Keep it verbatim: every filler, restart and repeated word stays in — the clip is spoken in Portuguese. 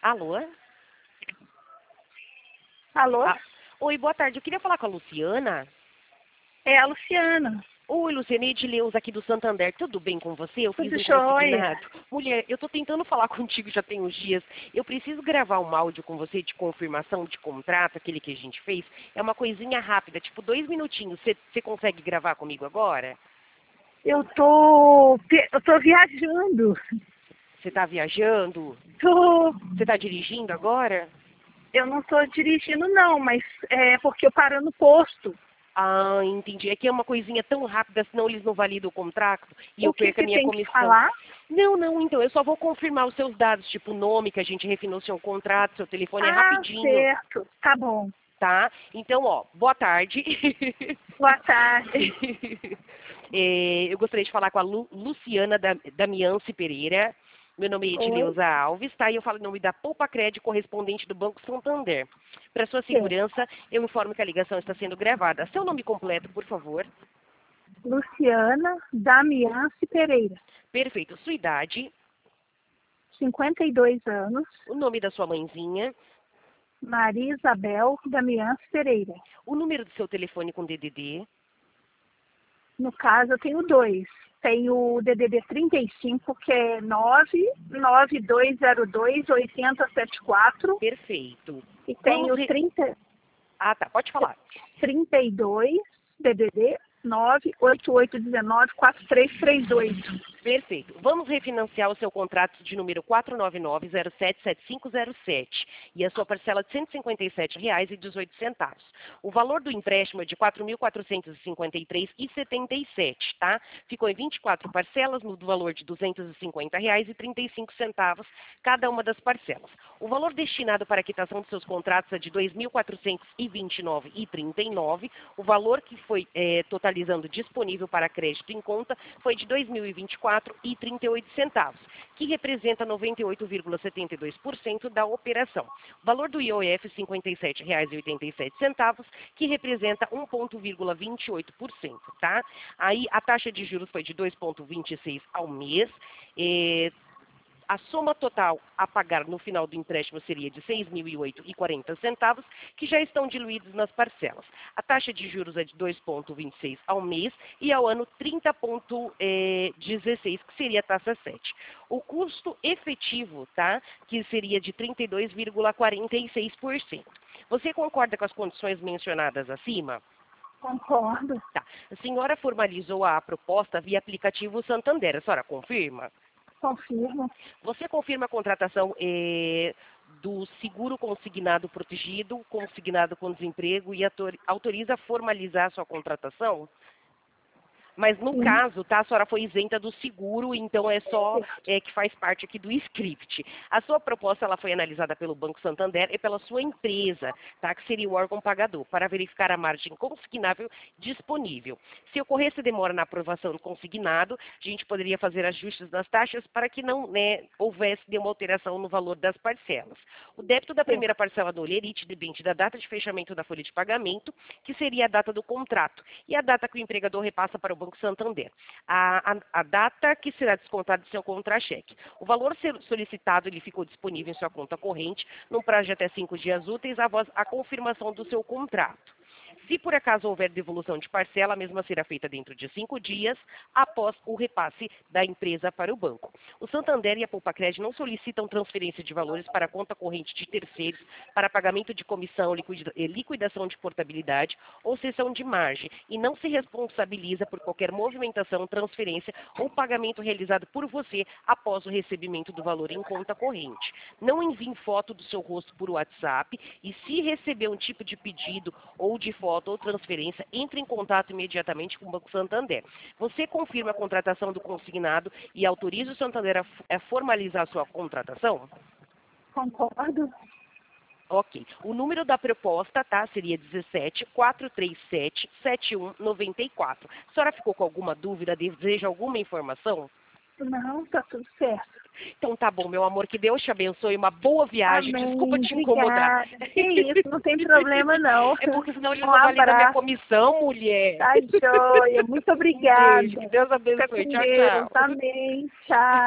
Alô? Alô? Ah, oi, boa tarde. Eu queria falar com a Luciana. É a Luciana. Oi, Luciana, Edileuza aqui do Santander. Tudo bem com você? Eu fiz Tudo um jóia? consignado. Mulher, eu tô tentando falar contigo já tem uns dias. Eu preciso gravar um áudio com você de confirmação de contrato, aquele que a gente fez. É uma coisinha rápida, tipo dois minutinhos. Você você consegue gravar comigo agora? Eu tô, pe- eu tô viajando. Você tá viajando? Tô, Você tá dirigindo agora? eu não tô dirigindo não, mas é porque eu paro no posto. Ah, entendi. É que é uma coisinha tão rápida, senão eles não validam o contrato e O eu que perco a que minha tem que comissão. falar? Não, não, então, eu só vou confirmar os seus dados, tipo o nome que a gente refinanciou o contrato, seu telefone é Ah, rapidinho, certo. Tá bom. tá? Então, ó, boa tarde. Boa tarde. É, eu gostaria de falar com a Lu- Luciana da- Damiance Pereira. Meu nome é Oi. Edileuza Alves, tá? E eu falo em nome da Poupa Crédito, correspondente do Banco Santander. Para sua Certo. segurança, eu informo que a ligação está sendo gravada. Seu nome completo, por favor. Luciana Damiance Pereira. Perfeito. Sua idade, cinquenta e dois anos. o nome da sua mãezinha, Maria Isabel Damiance Pereira. o número do seu telefone com D D D. No caso, eu tenho dois. Tenho o D D D trinta e cinco, que é nove nove dois zero dois oito zero sete quatro. Perfeito. E Vamos tenho re... trinta, Ah, tá. Pode falar. trinta e dois, D D D nove oito oito um nove quatro três três oito. Perfeito. Vamos refinanciar o seu contrato de número quatro nove nove zero sete sete cinco zero sete e a sua parcela de cento e cinquenta e sete reais e dezoito centavos. O valor do empréstimo é de quatro mil quatrocentos e cinquenta e três reais e setenta e sete, tá? Ficou em vinte e quatro parcelas no valor de duzentos e cinquenta reais e trinta e cinco centavos cada uma das parcelas. O valor destinado para a quitação dos seus contratos é de dois mil quatrocentos e vinte e nove reais e trinta e nove centavos. O valor que foi eh, totalizando disponível para crédito em conta foi de dois mil e vinte e quatro reais e trinta e oito centavos, que representa noventa e oito vírgula setenta e dois por cento da operação. O valor do I O F, cinquenta e sete reais e oitenta e sete centavos, que representa um vírgula vinte e oito por cento, tá? Aí a taxa de juros foi de dois vírgula vinte e seis ao mês. eh, A soma total a pagar no final do empréstimo seria de seis mil e oito reais e quarenta centavos, que já estão diluídos nas parcelas. A taxa de juros é de dois vírgula vinte e seis ao mês e ao ano trinta vírgula dezesseis, que seria a taxa sete. O custo efetivo, tá, que seria de trinta e dois vírgula quarenta e seis por cento. Você concorda com as condições mencionadas acima? Concordo. Tá. A senhora formalizou a proposta via aplicativo Santander. A senhora confirma? Confirmo. Você confirma a contratação eh, do seguro consignado protegido, consignado com desemprego e autor- autoriza a formalizar a sua contratação? Mas no Sim. caso, tá, a senhora foi isenta do seguro, então é só Certo. é, que faz parte aqui do script. A sua proposta ela foi analisada pelo Banco Santander e pela sua empresa, tá, que seria o órgão pagador, para verificar a margem consignável disponível. Se ocorresse demora na aprovação do consignado, a gente poderia fazer ajustes nas taxas para que não, né, houvesse nenhuma alteração no valor das parcelas. O débito da Certo. primeira parcela do olerite depende da data de fechamento da folha de pagamento, que seria a data do contrato, e a data que o empregador repassa para o Banco Santander. A, a, a data que será descontada do seu contra-cheque. O valor ser solicitado ele ficou disponível em sua conta corrente num prazo de até cinco dias úteis após a confirmação do seu contrato. Se por acaso houver devolução de parcela, a mesma será feita dentro de cinco dias após o repasse da empresa para o banco. O Santander e a Poupa-Crédito não solicitam transferência de valores para a conta corrente de terceiros para pagamento de comissão, liquida- eh, liquidação de portabilidade ou cessão de margem e não se responsabiliza por qualquer movimentação, transferência ou pagamento realizado por você após o recebimento do valor em conta corrente. Não envie foto do seu rosto por WhatsApp e se receber um tipo de pedido ou de foto ou transferência, entre em contato imediatamente com o Banco Santander. Você confirma a contratação do consignado e autoriza o Santander a, f- a formalizar a sua contratação? Concordo. Ok. O número da proposta, tá, seria dezessete, quatrocentos e trinta e sete, setenta e um noventa e quatro. A senhora ficou com alguma dúvida? Deseja alguma informação? Não, tá tudo certo. Então tá bom, meu amor, que Deus te abençoe, uma boa viagem. Desculpa Amém. te incomodar. Obrigada. Que isso, não tem problema não. É porque senão eles Um não validam minha abraço. comissão, mulher. Tá joia. Muito Um beijo, que obrigada. Deus Fica abençoe. com Tchau, Deus. tchau. Amém. Tchau.